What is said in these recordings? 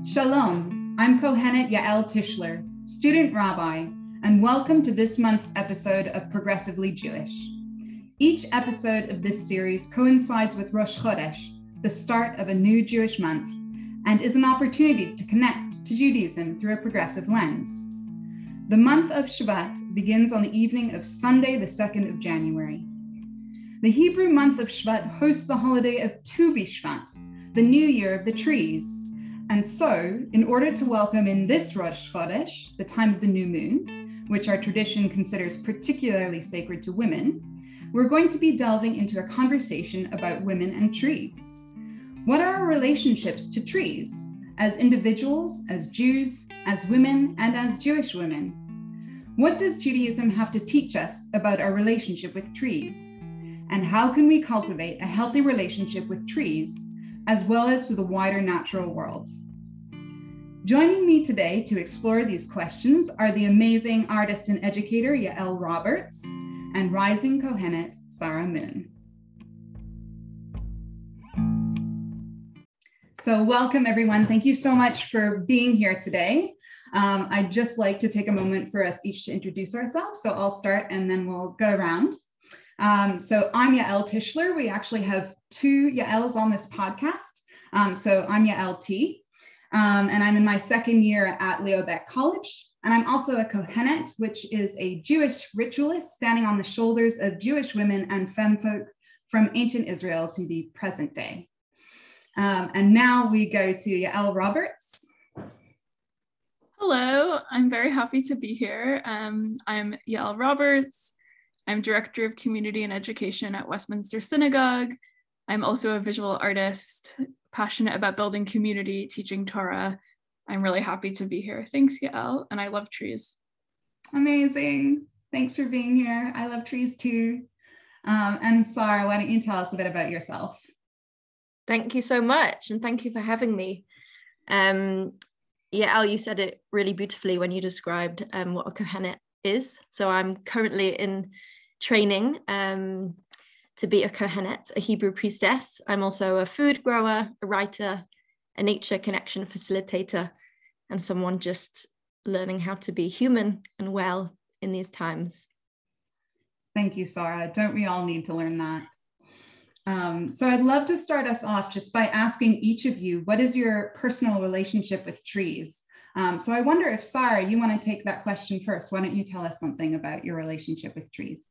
Shalom, I'm Kohenet Yael Tischler, student rabbi, and welcome to this month's episode of Progressively Jewish. Each episode of this series coincides with Rosh Chodesh, the start of a new Jewish month, and is an opportunity to connect to Judaism through a progressive lens. The month of Shvat begins on the evening of Sunday, the 2nd of January. The Hebrew month of Shvat hosts the holiday of Tu B'Shvat, the new year of the trees. And so, in order to welcome in this Rosh Chodesh, the time of the new moon, which our tradition considers particularly sacred to women, we're going to be delving into a conversation about women and trees. What are our relationships to trees, as individuals, as Jews, as women, and as Jewish women? What does Judaism have to teach us about our relationship with trees? And how can we cultivate a healthy relationship with trees, as well as to the wider natural world? Joining me today to explore these questions are the amazing artist and educator Yael Roberts and rising Kohenet Sarah Moon. So welcome everyone. Thank you so much for being here today. I'd just like to take a moment for us each to introduce ourselves. So I'll start and then we'll go around. So I'm Yael Tischler. We actually have two Yaels on this podcast. So I'm Yael T. And I'm in my second year at Leo Baeck College. And I'm also a Kohenet, which is a Jewish ritualist standing on the shoulders of Jewish women and femfolk from ancient Israel to the present day. And now we go to Yael Roberts. Hello, I'm very happy to be here. I'm Yael Roberts. I'm Director of Community and Education at Westminster Synagogue. I'm also a visual artist, passionate about building community, teaching Torah. I'm really happy to be here. Thanks, Yael, and I love trees. Amazing. Thanks for being here. I love trees too. And Sarah, why don't you tell us a bit about yourself? Thank you so much, and thank you for having me. Yael, you said it really beautifully when you described what a Kohenet is. So I'm currently in training to be a Kohenet, a Hebrew priestess. I'm also a food grower, a writer, a nature connection facilitator, and someone just learning how to be human and well in these times. Thank you, Sarah. Don't we all need to learn that? So I'd love to start us off just by asking each of you, what is your personal relationship with trees? So I wonder if, Sarah, you want to take that question first. Why don't you tell us something about your relationship with trees?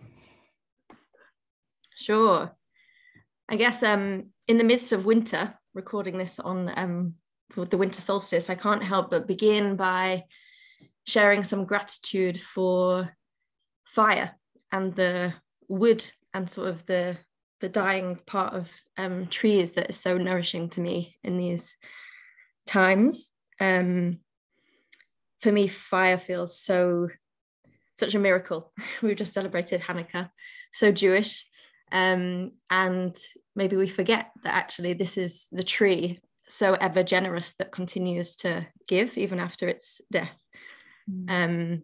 Sure. I guess in the midst of winter, recording this on for the winter solstice, I can't help but begin by sharing some gratitude for fire and the wood and sort of the dying part of trees that is so nourishing to me in these times. For me, fire feels such a miracle. We've just celebrated Hanukkah, so Jewish. And maybe we forget that actually this is the tree, so ever generous, that continues to give even after its death. And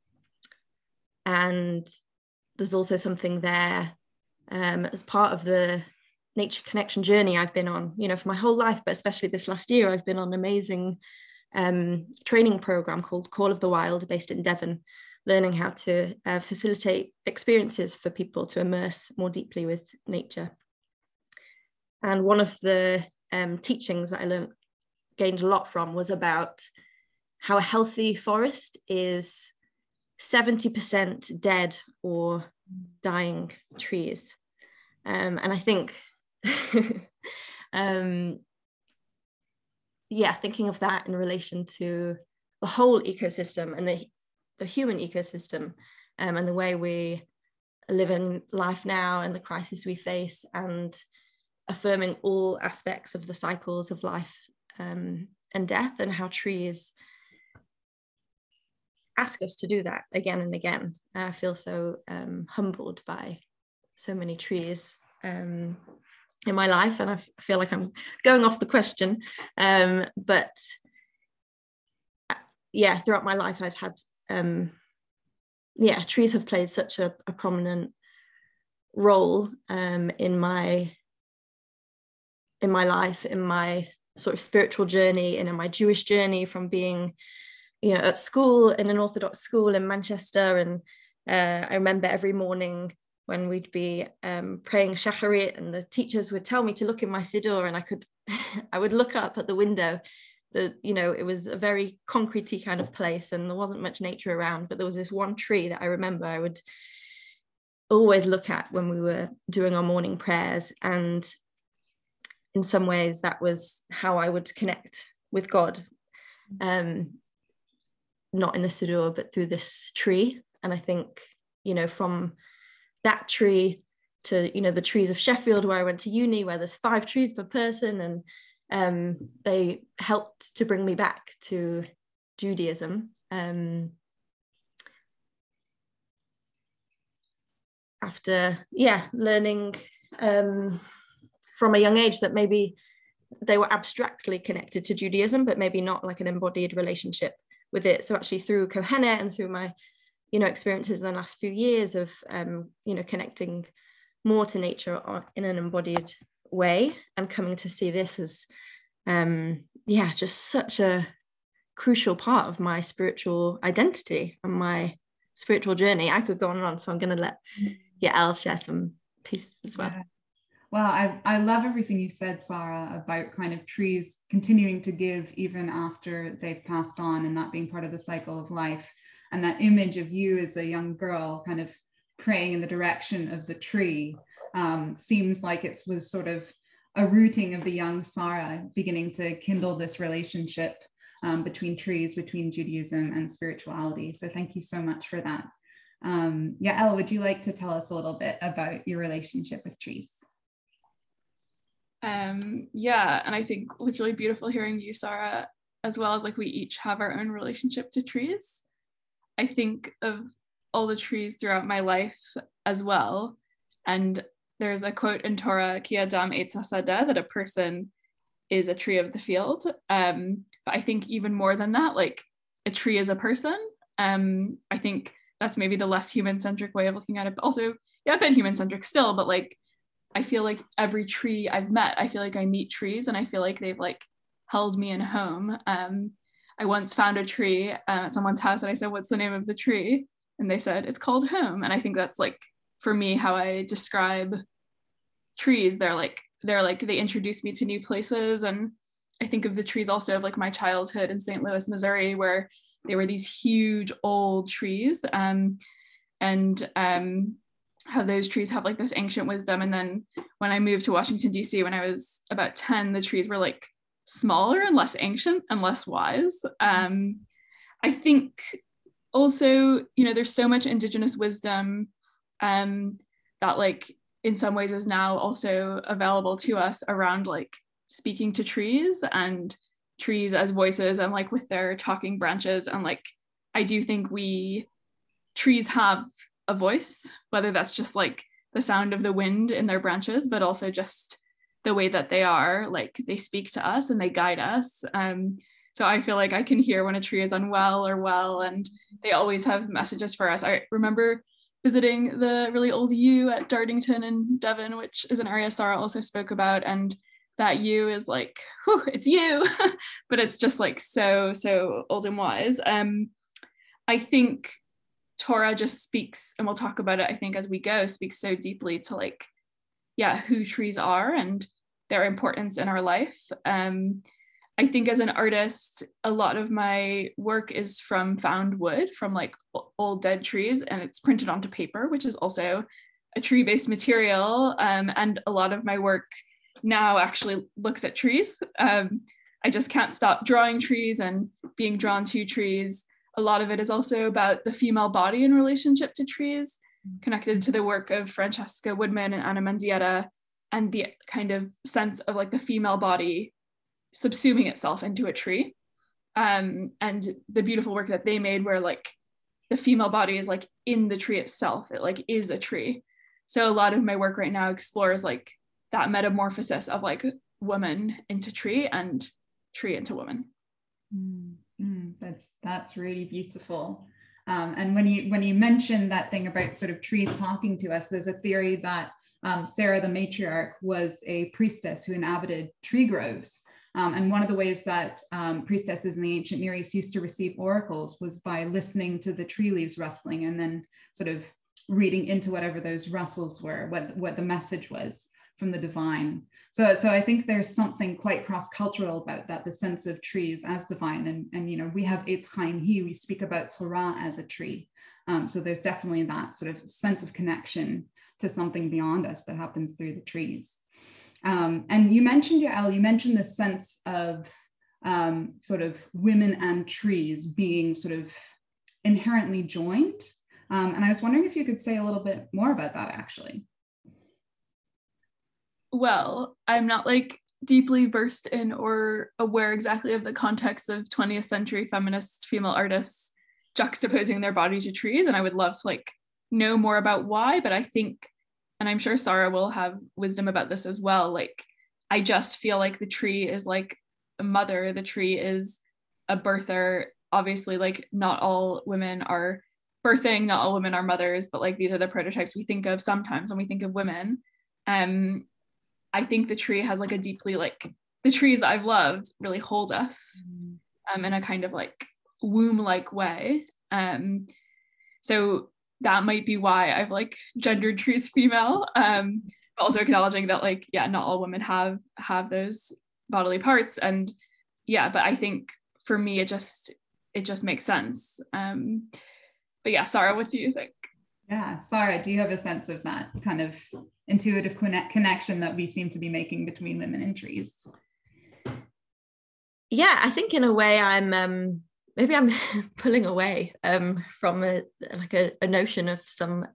there's also something there as part of the nature connection journey I've been on, for my whole life, but especially this last year, I've been on an amazing training program called Call of the Wild, based in Devon, learning how to facilitate experiences for people to immerse more deeply with nature. And one of the teachings that I gained a lot from was about how a healthy forest is 70% dead or dying trees. And I think, thinking of that in relation to the whole ecosystem and the human ecosystem, and the way we live in life now and the crisis we face, and affirming all aspects of the cycles of life and death, and how trees ask us to do that again and again. I feel so humbled by so many trees in my life, and I feel like I'm going off the question, but throughout my life I've had trees have played such a prominent role in my life, in my sort of spiritual journey and in my Jewish journey from being, at school, in an Orthodox school in Manchester. And I remember every morning when we'd be praying Shacharit, and the teachers would tell me to look in my siddur, and I would look up at the window. It was a very concrete-y kind of place, and there wasn't much nature around, but there was this one tree that I remember I would always look at when we were doing our morning prayers. And in some ways that was how I would connect with God, not in the siddur, but through this tree. And I think, from that tree to, the trees of Sheffield, where I went to uni, where there's 5 trees per person, and they helped to bring me back to Judaism. After learning from a young age that maybe they were abstractly connected to Judaism, but maybe not like an embodied relationship with it. So actually through Kohenet and through my, experiences in the last few years of, connecting more to nature in an embodied way, and coming to see this as, just such a crucial part of my spiritual identity and my spiritual journey. I could go on and on, so I'm going to let Yael share some pieces as well. Yeah. Well, I love everything you said, Sarah, about kind of trees continuing to give even after they've passed on, and that being part of the cycle of life. And that image of you as a young girl kind of praying in the direction of the tree seems like it was sort of a rooting of the young Sarah beginning to kindle this relationship between trees, between Judaism and spirituality. So thank you so much for that. Yael, would you like to tell us a little bit about your relationship with trees? And I think what's really beautiful hearing you, Sarah, as well as like we each have our own relationship to trees. I think of all the trees throughout my life as well. And there's a quote in Torah, Ki Adam Eitz HaSadeh, that a person is a tree of the field. But I think even more than that, like a tree is a person. I think that's maybe the less human-centric way of looking at it, but also, a bit human-centric still, but like, I feel like every tree I've met, I feel like I meet trees and I feel like they've like held me in home. I once found a tree at someone's house and I said, what's the name of the tree? And they said, it's called home. And I think that's like, for me, how I describe trees. They introduce me to new places. And I think of the trees also of like my childhood in St. Louis, Missouri, where they were these huge old trees. How those trees have like this ancient wisdom. And then when I moved to Washington, D.C., when I was about 10, the trees were like smaller and less ancient and less wise. I think also, there's so much indigenous wisdom that like in some ways is now also available to us around like speaking to trees and trees as voices and like with their talking branches. And like, I do think trees have a voice, whether that's just like the sound of the wind in their branches, but also just the way that they are, like they speak to us and they guide us. So I feel like I can hear when a tree is unwell or well, and they always have messages for us. I remember visiting the really old yew at Dartington in Devon, which is an area Sarah also spoke about. And that yew is like, whew, it's yew, but it's just like so old and wise. I think Torah just speaks, and we'll talk about it, I think, as we go, speaks so deeply to like, who trees are and their importance in our life. I think as an artist, a lot of my work is from found wood, from like old dead trees, and it's printed onto paper, which is also a tree-based material. And a lot of my work now actually looks at trees. I just can't stop drawing trees and being drawn to trees. A lot of it is also about the female body in relationship to trees, connected to the work of Francesca Woodman and Anna Mendieta, and the kind of sense of like the female body subsuming itself into a tree. And the beautiful work that they made where like the female body is like in the tree itself, it like is a tree. So a lot of my work right now explores like that metamorphosis of like woman into tree and tree into woman. That's really beautiful. And when you mentioned that thing about sort of trees talking to us, there's a theory that Sarah the matriarch was a priestess who inhabited tree groves. And one of the ways that priestesses in the ancient Near East used to receive oracles was by listening to the tree leaves rustling and then sort of reading into whatever those rustles were, what the message was from the divine. So I think there's something quite cross-cultural about that, the sense of trees as divine. And you know, we have Eitz Chaim Hi, we speak about Torah as a tree. So there's definitely that sort of sense of connection to something beyond us that happens through the trees. And you mentioned, Yael, you mentioned the sense of sort of women and trees being sort of inherently joined. And I was wondering if you could say a little bit more about that, actually. Well, I'm not like deeply versed in or aware exactly of the context of 20th century feminist female artists juxtaposing their body to trees. And I would love to like know more about why, but I think, and I'm sure Sarah will have wisdom about this as well, like I just feel like the tree is like a mother, the tree is a birther. Obviously, like not all women are birthing, not all women are mothers, but like these are the prototypes we think of sometimes when we think of women. I think the tree has like a deeply, like the trees that I've loved really hold us in a kind of like womb-like way. So that might be why I've like gendered trees female, but also acknowledging that like, yeah, not all women have those bodily parts. And yeah, but I think for me, it just makes sense. But yeah, Sarah, what do you think? Yeah, Sarah, do you have a sense of that kind of intuitive connection that we seem to be making between women and trees? Yeah, I think in a way maybe I'm pulling away from a notion of some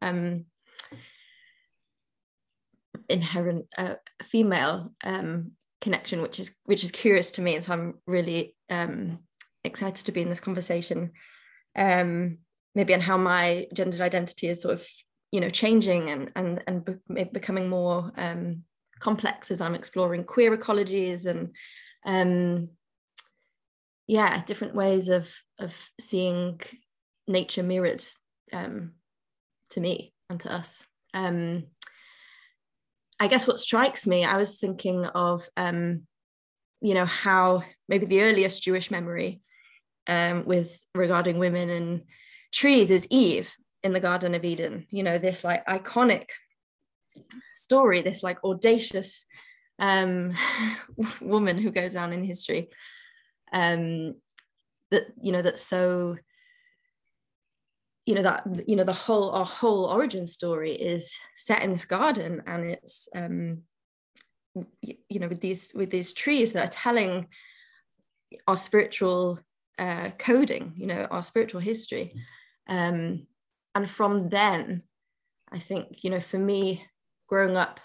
inherent female connection, which is curious to me, and so I'm really excited to be in this conversation. Maybe on how my gendered identity is sort of, you know, changing and becoming more complex as I'm exploring queer ecologies and different ways of seeing nature mirrored to me and to us. I guess what strikes me, I was thinking of you know, how maybe the earliest Jewish memory regarding women and trees is Eve in the Garden of Eden. You know, this like iconic story, this like audacious woman who goes down in history. That, you know, that's so, you know, that, you know, our whole origin story is set in this garden, and it's you know, with these trees that are telling our spiritual coding, you know, our spiritual history. And from then, I think, you know, for me, growing up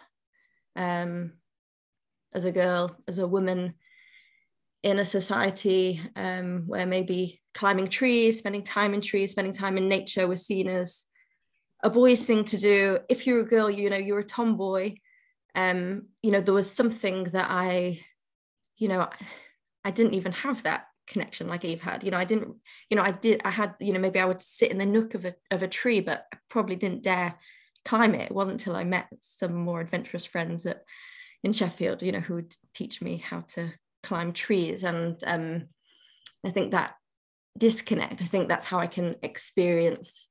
as a girl, as a woman in a society where maybe climbing trees, spending time in trees, spending time in nature was seen as a boy's thing to do. If you're a girl, you know, you're a tomboy. You know, there was something that I didn't even have that connection like Eve had. You know, I had, you know, maybe I would sit in the nook of a tree, but I probably didn't dare climb it. It wasn't until I met some more adventurous friends in Sheffield, you know, who would teach me how to climb trees. And I think that disconnect, I think that's how I can experience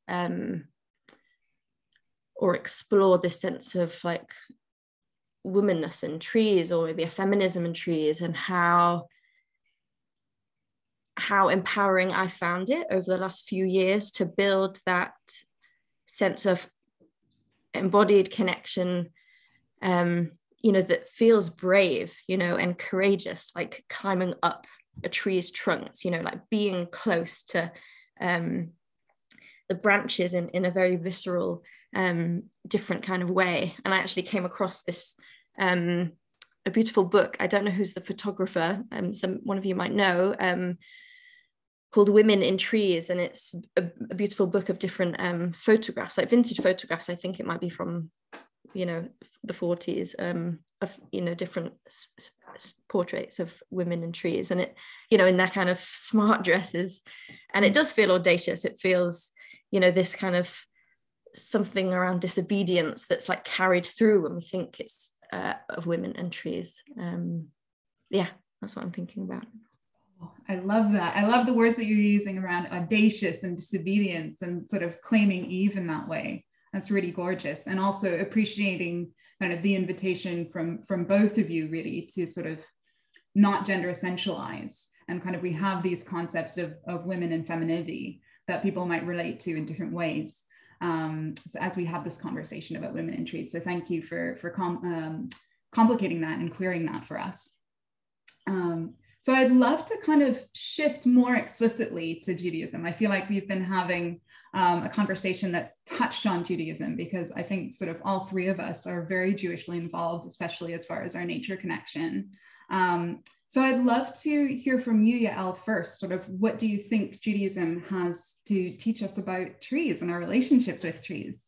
or explore this sense of like womanness in trees, or maybe a feminism in trees, and how empowering I found it over the last few years to build that sense of embodied connection, you know, that feels brave, you know, and courageous, like climbing up a tree's trunks, you know, like being close to the branches in a very visceral, different kind of way. And I actually came across this a beautiful book. I don't know who's the photographer, one of you might know, called Women in Trees, and it's a beautiful book of different photographs, like vintage photographs. I think it might be from, you know, the 40s, of, you know, different portraits of women in trees, and it, you know, in that kind of smart dresses, and it does feel audacious. It feels, you know, this kind of something around disobedience that's like carried through when we think it's of women and trees. Yeah, That's what I'm thinking about. I love that. I love the words that you're using around audacious and disobedience and sort of claiming Eve in that way. That's really gorgeous. And also appreciating kind of the invitation from both of you really to sort of not gender essentialize. And kind of we have these concepts of women and femininity that people might relate to in different ways as we have this conversation about women in trees. So thank you for complicating that and queering that for us. So I'd love to kind of shift more explicitly to Judaism. I feel like we've been having a conversation that's touched on Judaism because I think sort of all three of us are very Jewishly involved, especially as far as our nature connection. So I'd love to hear from you, Yael, first. Sort of what do you think Judaism has to teach us about trees and our relationships with trees?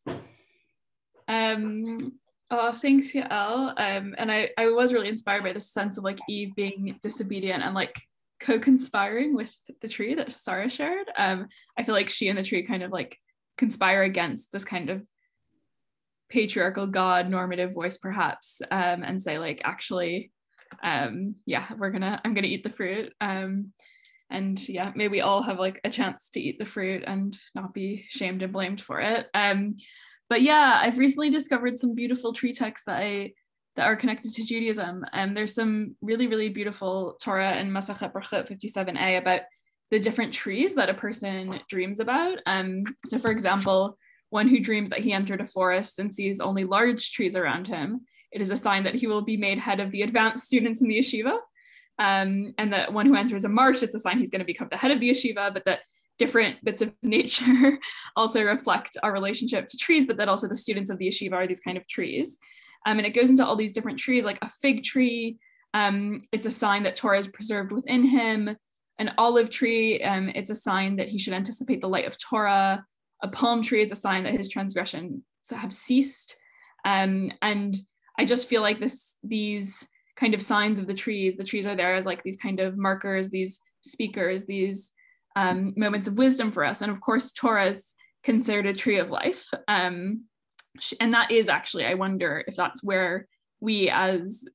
Oh, thanks, Yael. And I was really inspired by this sense of like Eve being disobedient and like co-conspiring with the tree that Sarah shared. I feel like she and the tree kind of like conspire against this kind of patriarchal God normative voice perhaps, and say like, actually, yeah, I'm gonna eat the fruit. And yeah, may we all have like a chance to eat the fruit and not be shamed and blamed for it. But yeah, I've recently discovered some beautiful tree texts that are connected to Judaism. There's some really, really beautiful Torah and Masachet Brachot 57a about the different trees that a person dreams about. So for example, one who dreams that he entered a forest and sees only large trees around him, it is a sign that he will be made head of the advanced students in the yeshiva. And that one who enters a marsh, it's a sign he's going to become the head of the yeshiva, but that different bits of nature also reflect our relationship to trees, but that also the students of the yeshiva are these kind of trees. And it goes into all these different trees, like a fig tree, it's a sign that Torah is preserved within him. An olive tree, it's a sign that he should anticipate the light of Torah. A palm tree, it's a sign that his transgressions have ceased. And I just feel like these kind of signs of the trees are there as like these kind of markers, these speakers, these moments of wisdom for us. And of course, Torah is considered a tree of life. And that is actually, I wonder if that's where we as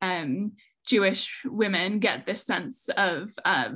Jewish women get this sense of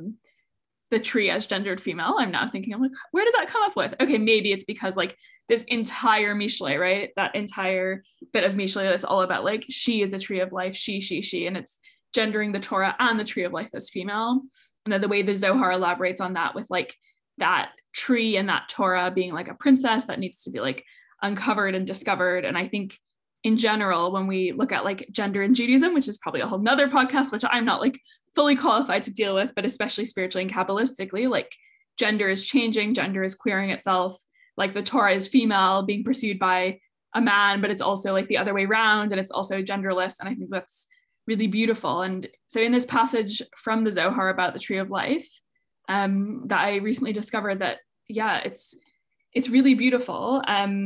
the tree as gendered female. I'm now thinking, I'm like, where did that come up with? Okay, maybe it's because like this entire Mishle, right? That entire bit of Mishle is all about like, she is a tree of life, she, and it's gendering the Torah and the tree of life as female. And then the way the Zohar elaborates on that with like that tree and that Torah being like a princess that needs to be like uncovered and discovered. And I think in general, when we look at like gender in Judaism, which is probably a whole nother podcast, which I'm not like fully qualified to deal with, but especially spiritually and Kabbalistically, like gender is changing, gender is queering itself. Like the Torah is female being pursued by a man, but it's also like the other way around, and it's also genderless. And I think that's really beautiful. And so in this passage from the Zohar about the tree of life, that I recently discovered that, yeah, it's really beautiful.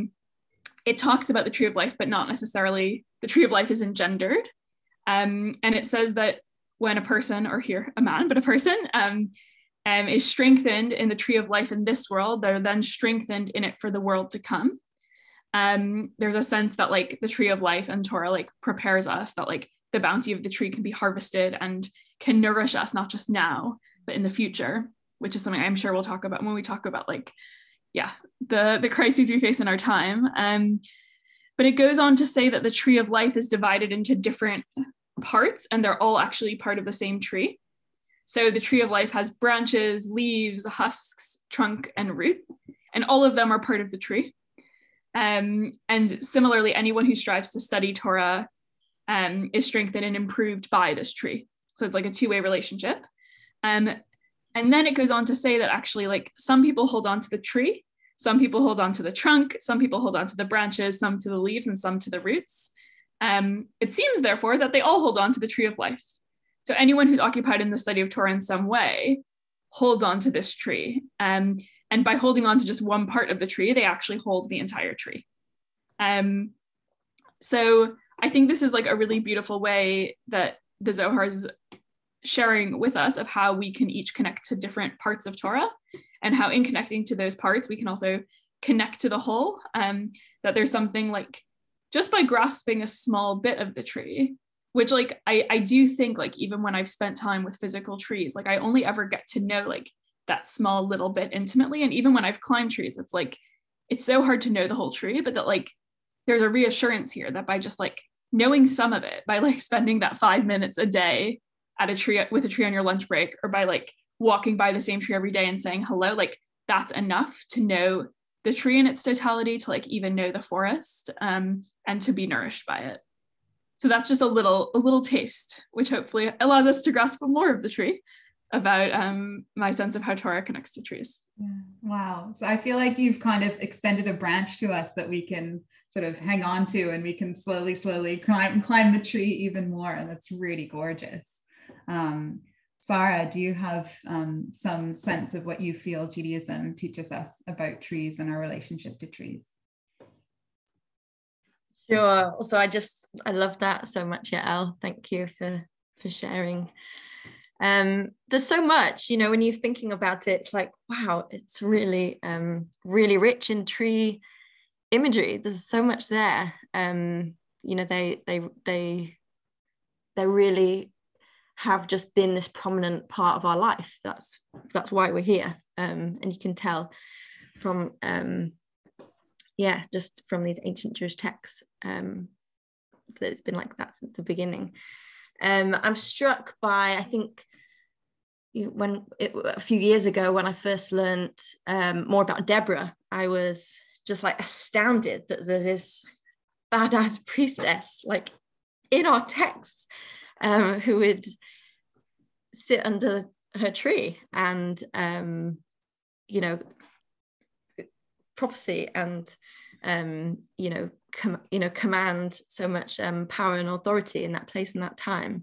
It talks about the tree of life, but not necessarily the tree of life isn't gendered. And it says that when a person, or here a man, but a person is strengthened in the tree of life in this world, they're then strengthened in it for the world to come. There's a sense that like the tree of life and Torah like prepares us that like the bounty of the tree can be harvested and can nourish us, not just now, but in the future, which is something I'm sure we'll talk about when we talk about like, yeah, the crises we face in our time. But it goes on to say that the tree of life is divided into different parts, and they're all actually part of the same tree. So the tree of life has branches, leaves, husks, trunk, and root, and all of them are part of the tree. And similarly, anyone who strives to study Torah is strengthened and improved by this tree. So it's like a two-way relationship. And then it goes on to say that actually like some people hold on to the tree, some people hold on to the trunk, some people hold on to the branches, some to the leaves, and some to the roots. It seems therefore that they all hold on to the tree of life. So anyone who's occupied in the study of Torah in some way holds on to this tree. And by holding on to just one part of the tree, they actually hold the entire tree. So I think this is like a really beautiful way that the Zohar is sharing with us of how we can each connect to different parts of Torah, and how in connecting to those parts, we can also connect to the whole, that there's something like just by grasping a small bit of the tree, which like I do think like even when I've spent time with physical trees, like I only ever get to know like that small little bit intimately. And even when I've climbed trees, it's like, it's so hard to know the whole tree, but that like, there's a reassurance here that by just like knowing some of it, by like spending that 5 minutes a day at a tree with a tree on your lunch break, or by like walking by the same tree every day and saying hello, like that's enough to know the tree in its totality, to like even know the forest, and to be nourished by it. So that's just a little taste, which hopefully allows us to grasp more of the tree, about my sense of how Torah connects to trees. Yeah. Wow. So I feel like you've kind of extended a branch to us that we can sort of hang on to, and we can slowly climb the tree even more. And that's really gorgeous. Sarah, do you have some sense of what you feel Judaism teaches us about trees and our relationship to trees? Sure. Also, I love that so much, Yael. Thank you for sharing. There's so much, when you're thinking about it, it's like, wow, it's really, really rich in tree imagery. There's so much there. They really have just been this prominent part of our life. That's why we're here. And you can tell from, just from these ancient Jewish texts, that it's been like that since the beginning. I'm struck by, I think, a few years ago when I first learned more about Deborah, I was just like astounded that there's this badass priestess like in our texts, who would sit under her tree and prophecy and command so much power and authority in that place and that time.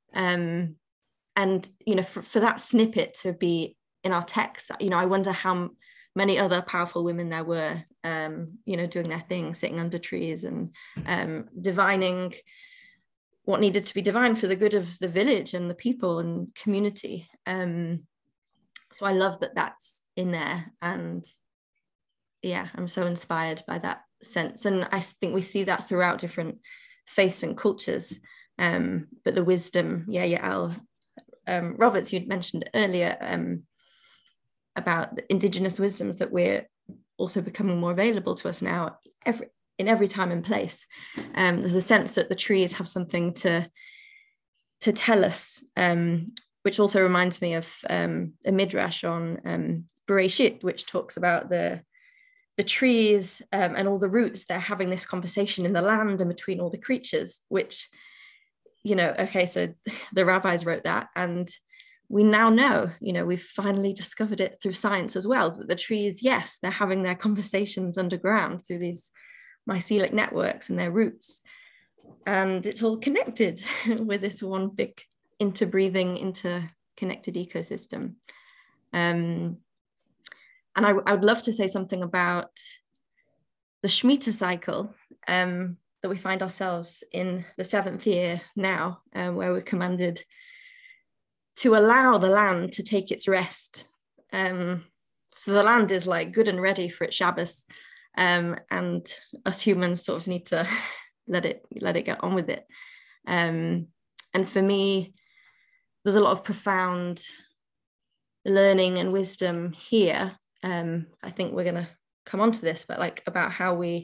And for that snippet to be in our text, I wonder how many other powerful women there were, doing their thing, sitting under trees and divining what needed to be divined for the good of the village and the people and community. So I love that that's in there, and I'm so inspired by that sense. And I think we see that throughout different faiths and cultures. But the wisdom, Yael Roberts, you'd mentioned earlier, about the indigenous wisdoms that we're also becoming more available to us now in every time and place. There's a sense that the trees have something to tell us, which also reminds me of a midrash on Bereshit, which talks about the trees and all the roots. They're having this conversation in the land and between all the creatures, which, so the rabbis wrote that, and we now know, we've finally discovered it through science as well, that the trees, yes, they're having their conversations underground through these mycelial networks and their roots. And it's all connected with this one big interbreathing, interconnected ecosystem. And I would love to say something about the Shemitah cycle that we find ourselves in the 7th year now, where we're commanded to allow the land to take its rest. So the land is like good and ready for its Shabbos, and us humans sort of need to let it get on with it. And for me, there's a lot of profound learning and wisdom here. I think we're going to come on to this, but like about how we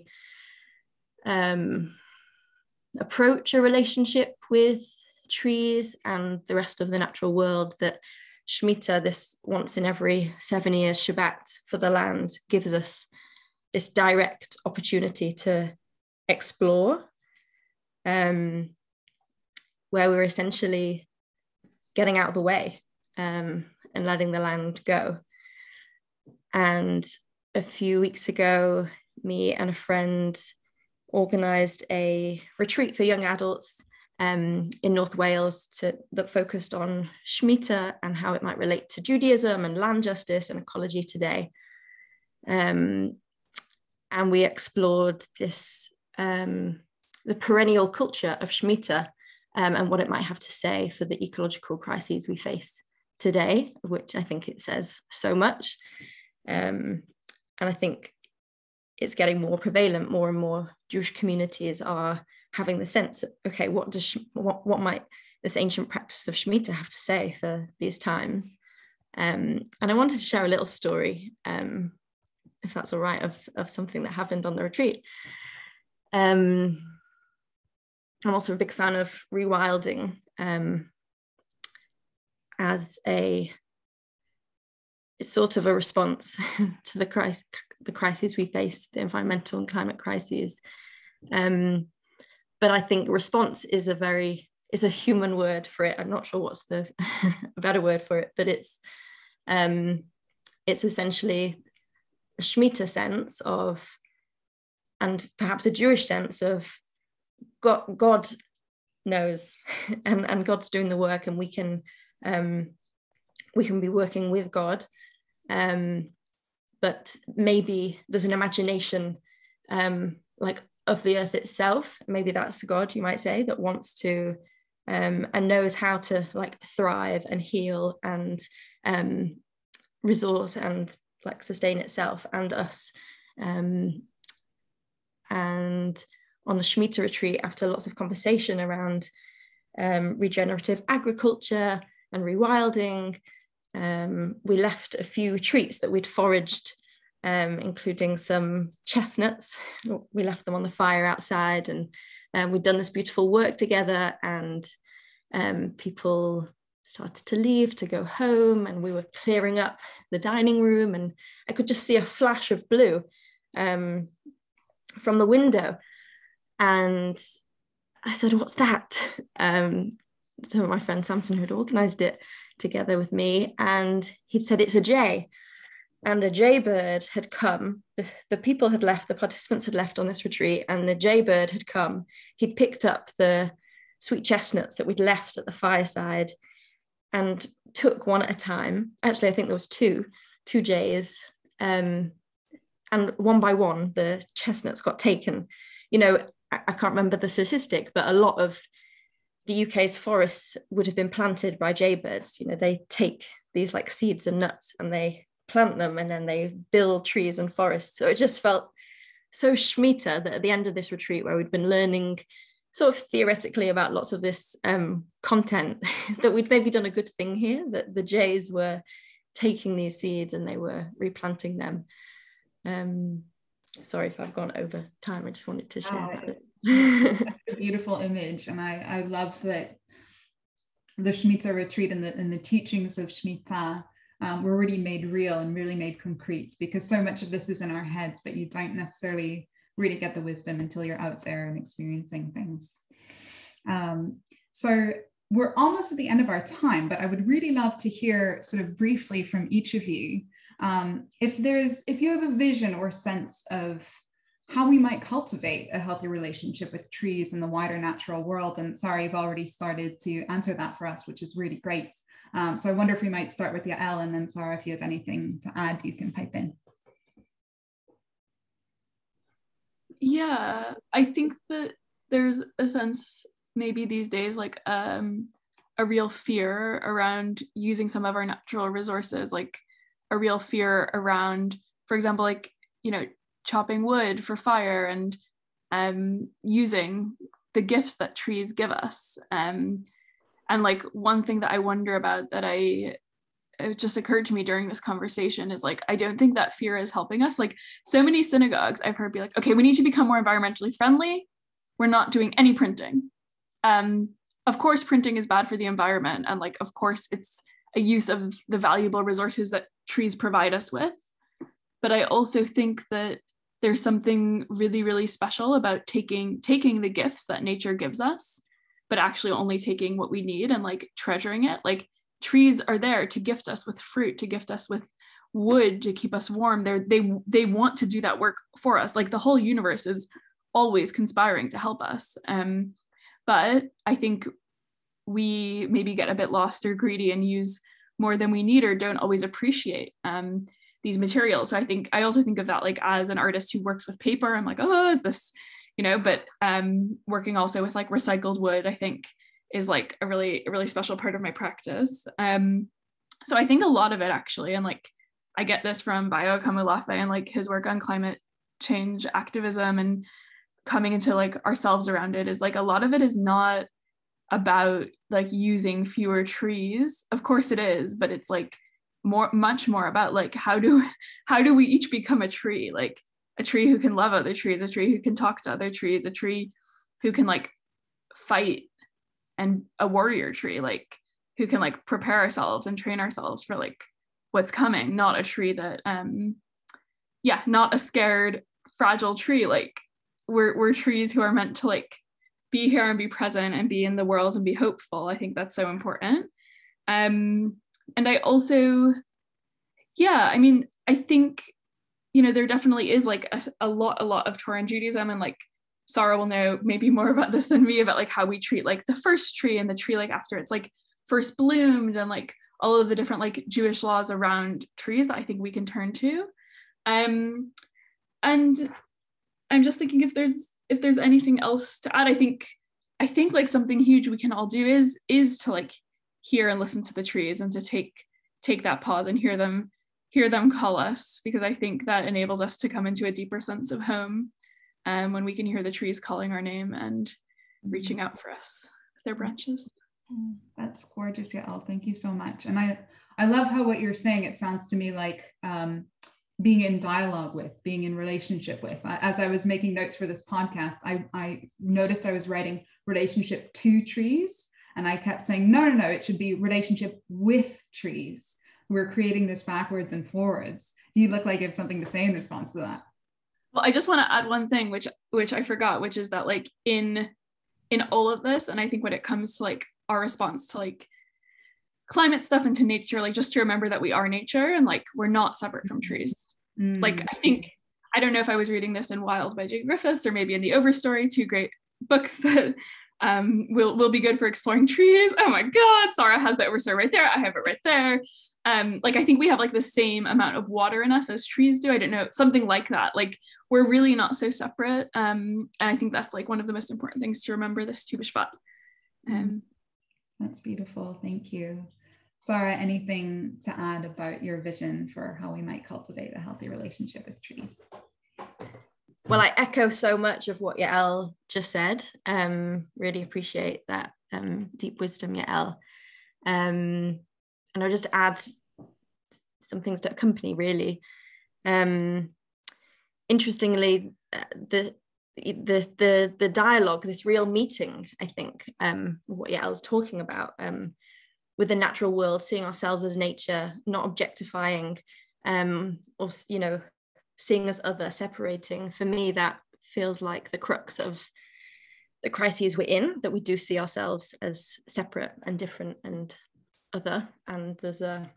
approach a relationship with trees and the rest of the natural world, that Shemitah, this once in every 7 years Shabbat for the land, gives us this direct opportunity to explore, where we're essentially getting out of the way and letting the land go. And a few weeks ago, me and a friend organised a retreat for young adults in North Wales that focused on Shemitah and how it might relate to Judaism and land justice and ecology today. And we explored this, the perennial culture of Shemitah, and what it might have to say for the ecological crises we face today, which I think it says so much. And I think it's getting more prevalent. More and more Jewish communities are having the sense that, okay, what might this ancient practice of Shemitah have to say for these times? And I wanted to share a little story, if that's all right, of something that happened on the retreat. I'm also a big fan of rewilding as it's sort of a response to the crises we face, the environmental and climate crises. But I think response is a human word for it. I'm not sure what's the better word for it, but it's essentially a Shemitah sense of, and perhaps a Jewish sense of, God knows, and God's doing the work, and we can be working with God, but maybe there's an imagination like of the earth itself. Maybe that's God, you might say, that wants to and knows how to like thrive and heal and resource and like sustain itself and us. And on the Shemitah retreat, after lots of conversation around regenerative agriculture and rewilding, we left a few treats that we'd foraged, including some chestnuts. We left them on the fire outside, and we'd done this beautiful work together, and people started to leave to go home, and we were clearing up the dining room, and I could just see a flash of blue from the window. And I said, "What's that?" So my friend Samson, who'd organised it together with me, and he'd said, "It's a jay." And a jaybird had come. The people had left, the participants had left on this retreat, and the jaybird had come. He'd picked up the sweet chestnuts that we'd left at the fireside and took one at a time. Actually, I think there was two jays. And one by one, the chestnuts got taken. You know, I can't remember the statistic, but a lot of the UK's forests would have been planted by jaybirds. You know, they take these like seeds and nuts and they plant them, and then they build trees and forests. So it just felt so Shemitah that at the end of this retreat, where we'd been learning sort of theoretically about lots of this content, that we'd maybe done a good thing here, that the jays were taking these seeds and they were replanting them. Sorry if I've gone over time. I just wanted to share that. That's a beautiful image, and I love that the Shemitah retreat and the teachings of Shemitah were really made real and really made concrete, because so much of this is in our heads, but you don't necessarily really get the wisdom until you're out there and experiencing things. So we're almost at the end of our time, but I would really love to hear sort of briefly from each of you, if you have a vision or sense of how we might cultivate a healthy relationship with trees and the wider natural world. And sorry, you've already started to answer that for us, which is really great. So I wonder if we might start with Yael, and then Sarah, if you have anything to add, you can pipe in. Yeah, I think that there's a sense maybe these days, like a real fear around using some of our natural resources, like a real fear around, for example, like, you know, chopping wood for fire and using the gifts that trees give us. And like one thing that I wonder about that it just occurred to me during this conversation is like, I don't think that fear is helping us. Like so many synagogues I've heard be like, okay, we need to become more environmentally friendly. We're not doing any printing. Of course, printing is bad for the environment. And like, of course, it's a use of the valuable resources that trees provide us with. But I also think that there's something really, really special about taking the gifts that nature gives us, but actually only taking what we need and like treasuring it. Like trees are there to gift us with fruit, to gift us with wood, to keep us warm. They want to do that work for us. Like the whole universe is always conspiring to help us. But I think we maybe get a bit lost or greedy and use more than we need, or don't always appreciate these materials. So I also think of that like as an artist who works with paper. I'm like, oh, is this, you know, but working also with like recycled wood, I think is like a really special part of my practice. So I think a lot of it actually, and like I get this from Bayo Akomolafe and like his work on climate change activism and coming into like ourselves around it is like a lot of it is not about like using fewer trees. Of course it is, but it's like much more about like how do we each become a tree, like a tree who can love other trees, a tree who can talk to other trees, a tree who can like fight, and a warrior tree like who can like prepare ourselves and train ourselves for like what's coming, not a tree that not a scared fragile tree. Like we're trees who are meant to like be here and be present and be in the world and be hopeful. I think that's so important. And I also, I mean, I think, you know, there definitely is like a lot of Torah Judaism, and like Sarah will know maybe more about this than me, about like how we treat like the first tree and the tree like after it's like first bloomed, and like all of the different like Jewish laws around trees that I think we can turn to. And I'm just thinking if there's anything else to add. I think like something huge we can all do is to like hear and listen to the trees, and to take that pause and hear them call us, because I think that enables us to come into a deeper sense of home when we can hear the trees calling our name and reaching out for us with their branches. That's gorgeous, Yael. Thank you so much. And I love how what you're saying, it sounds to me like being in dialogue with, being in relationship with. As I was making notes for this podcast, I noticed I was writing relationship to trees, and I kept saying, no, it should be relationship with trees. We're creating this backwards and forwards. You look like you have something to say in response to that. Well, I just want to add one thing, which I forgot, which is that like in all of this, and I think when it comes to like our response to like climate stuff and to nature, like just to remember that we are nature, and like we're not separate from trees. Like I think, I don't know if I was reading this in Wild by Jay Griffiths or maybe in The Overstory, two great books that will be good for exploring trees. Oh my God, Sarah has the Overstory right there. I have it right there. Like I think we have like the same amount of water in us as trees do. I don't know, something like that. Like we're really not so separate. And I think that's like one of the most important things to remember this Tu B'Shvat. That's beautiful. Thank you. Sarah, anything to add about your vision for how we might cultivate a healthy relationship with trees? Well, I echo so much of what Yael just said. Really appreciate that deep wisdom, Yael. And I'll just add some things to accompany, really. Interestingly, the dialogue, this real meeting, I think, what Yael's talking about, with the natural world, seeing ourselves as nature, not objectifying, or, you know, seeing as other, separating. For me, that feels like the crux of the crises we're in, that we do see ourselves as separate and different and other. And there's a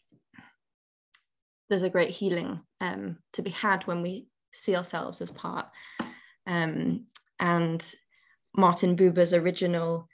great healing to be had when we see ourselves as part. And Martin Buber's original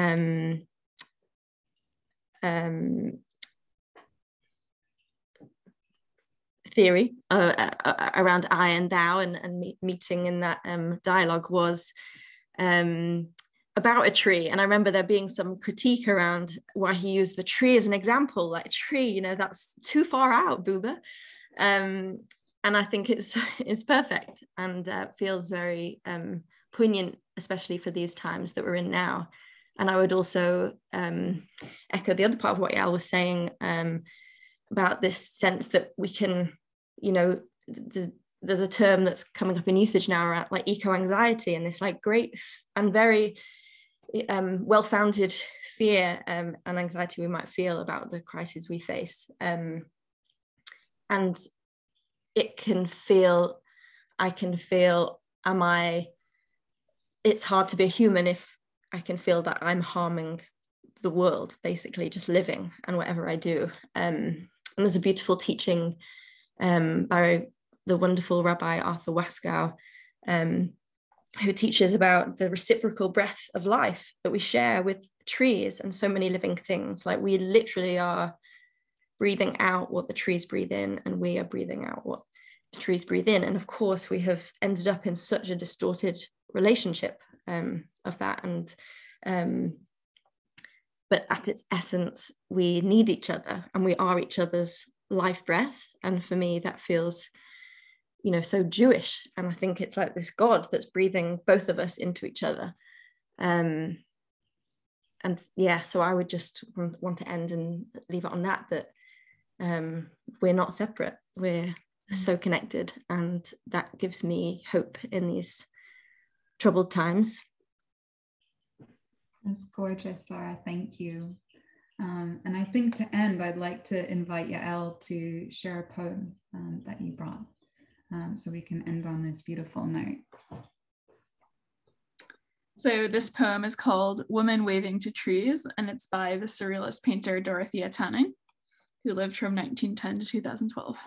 theory around I and thou and meeting in that dialogue was about a tree. And I remember there being some critique around why he used the tree as an example, like a tree, you know, that's too far out, Buber. And I think it's perfect and feels very poignant, especially for these times that we're in now. And I would also echo the other part of what Yael was saying about this sense that we can, you know, there's a term that's coming up in usage now around like eco-anxiety, and this like great and very well-founded fear and anxiety we might feel about the crises we face. And it can feel, it's hard to be a human if I can feel that I'm harming the world, basically just living and whatever I do. And there's a beautiful teaching by the wonderful Rabbi Arthur Waskow, who teaches about the reciprocal breath of life that we share with trees and so many living things. Like we literally are breathing out what the trees breathe in, and we are breathing out what the trees breathe in. And of course, we have ended up in such a distorted relationship of that. And but at its essence, we need each other and we are each other's life breath. And for me, that feels, so Jewish. And I think it's like this God that's breathing both of us into each other. And yeah, so I would just want to end and leave it on that we're not separate. We're so connected, and that gives me hope in these troubled times. That's gorgeous, Sarah. Thank you. And I think to end, I'd like to invite Yael to share a poem that you brought, so we can end on this beautiful note. So this poem is called Woman Waving to Trees, and it's by the surrealist painter Dorothea Tanning, who lived from 1910 to 2012.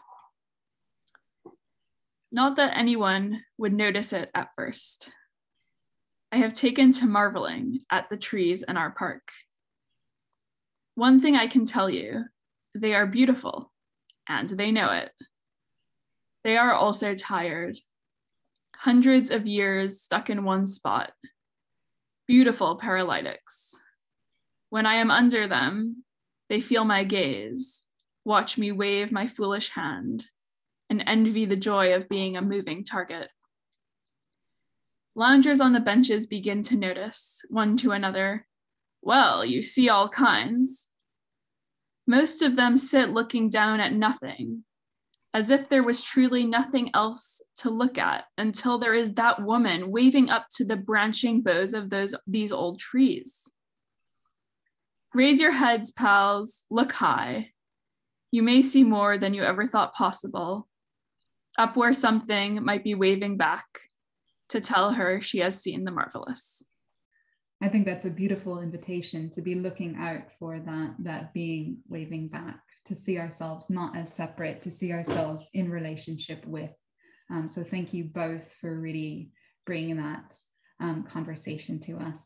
Not that anyone would notice it at first. I have taken to marveling at the trees in our park. One thing I can tell you, they are beautiful, and they know it. They are also tired. Hundreds of years stuck in one spot. Beautiful paralytics. When I am under them, they feel my gaze, watch me wave my foolish hand, and envy the joy of being a moving target. Loungers on the benches begin to notice, one to another, well, you see all kinds. Most of them sit looking down at nothing, as if there was truly nothing else to look at until there is that woman waving up to the branching boughs of these old trees. Raise your heads, pals, look high. You may see more than you ever thought possible, up where something might be waving back to tell her she has seen the marvelous. I think that's a beautiful invitation to be looking out for that being waving back, to see ourselves not as separate, to see ourselves in relationship with. So thank you both for really bringing that conversation to us.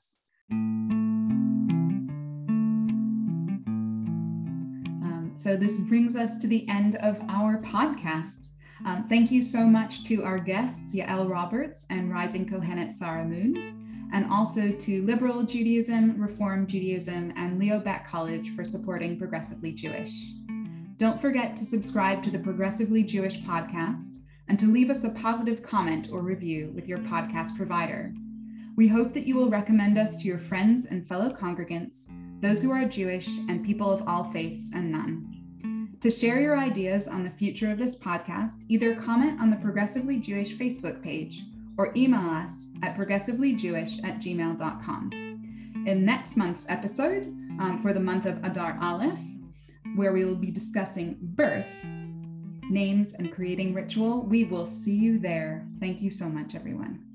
So this brings us to the end of our podcast. Thank you so much to our guests, Yael Roberts and Rising Kohenet Sarah Moon, and also to Liberal Judaism, Reform Judaism, and Leo Baeck College for supporting Progressively Jewish. Don't forget to subscribe to the Progressively Jewish podcast and to leave us a positive comment or review with your podcast provider. We hope that you will recommend us to your friends and fellow congregants, those who are Jewish and people of all faiths and none. To share your ideas on the future of this podcast, either comment on the Progressively Jewish Facebook page or email us at progressivelyjewish@gmail.com. In next month's episode, for the month of Adar Aleph, where we will be discussing birth, names, and creating ritual, we will see you there. Thank you so much, everyone.